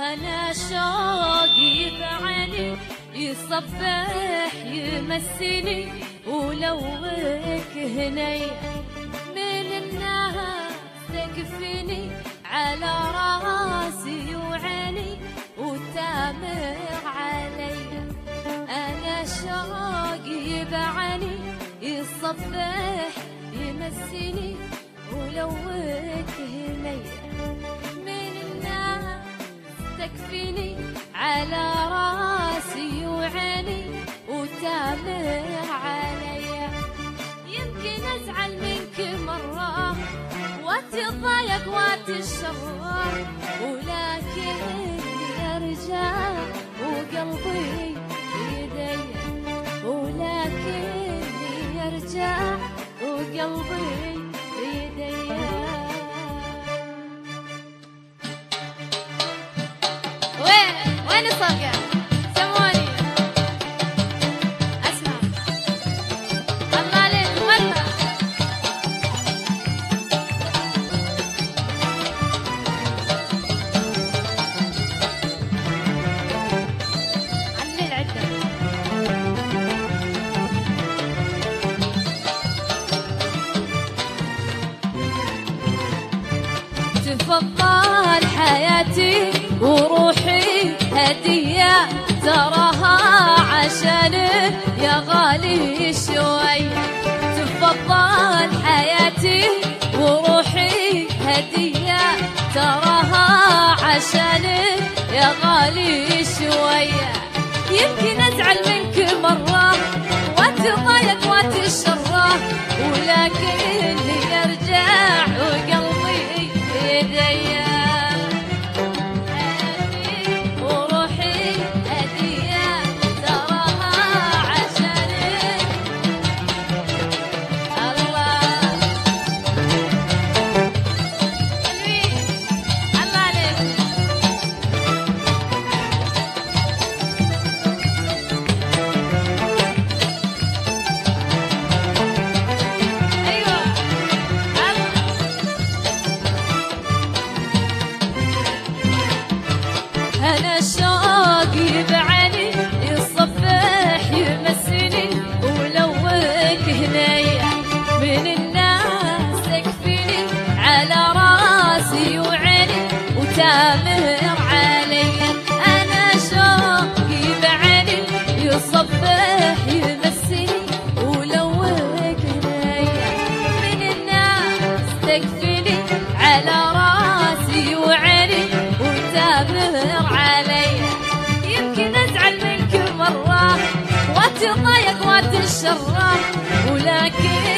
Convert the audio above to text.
أنا شوقي بعيني يصبح يمسني ولوك هني من الناس تكفيني على راسي وعيني وتامر علي. أنا شوقي بعيني يصبح يمسني ولوك هني من الناس تكفيني على راسي وعيني وتامر علي. يمكن أزعل منك مرة واتضايق واتشرر ولكن أرجع وقلبي بيدي ولكن يرجع وقلبي بيدي. وين الصقع؟ سموني اسمع الله عليك غنى. علي العدة تفضل حياتي وروحي هدية تراها عشانك يا غالي شوي. تفضل حياتي وروحي هدية تراها عشانك يا غالي شوي. يمكن أزعل منك مرة واتضايق واتشرر ولكن يرجع وقلبي بيدي. أنا شوقي بعيني يصبح يمسني ولوك هني من الناس تكفيني على راسي وعيني وتامر علي. أنا شوقي بعيني يصبح يمسني ولوك هني من الناس تكفيني على راسي وعيني وتامر علي. يمكن أزعل منك مرة واتضايق واتشرر ولكن